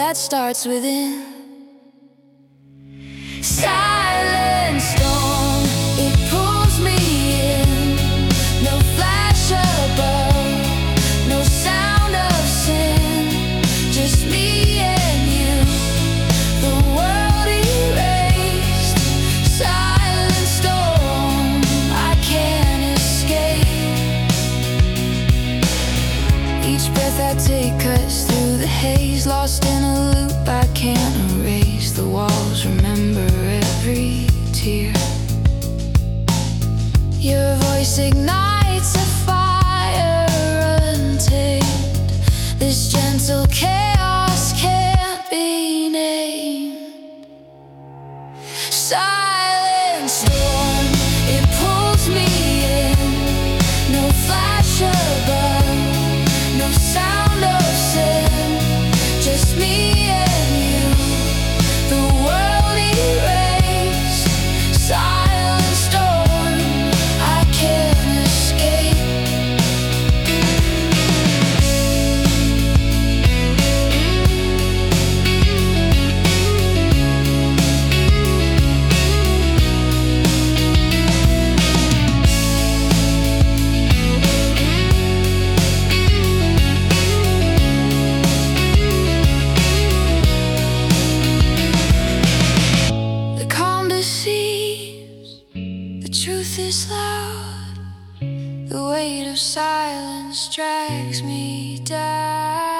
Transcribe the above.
that starts within. Silent storm, it pulls me in. No flash above, no sound of sin. Just me and you, the world erased. Silent storm, I can't escape. Each breath I take cuts through the haze. Lost in a loop I can't erase. The walls remember every tear. Your voice ignites a fire untamed. This gentle chaos can't be named. Silent storm, it pulls me in. No flash above, no sound of sin. Just me and you, the world erased. Silent storm, I can't escape. The calm deceives, the truth is loud. The weight of silence drags me down.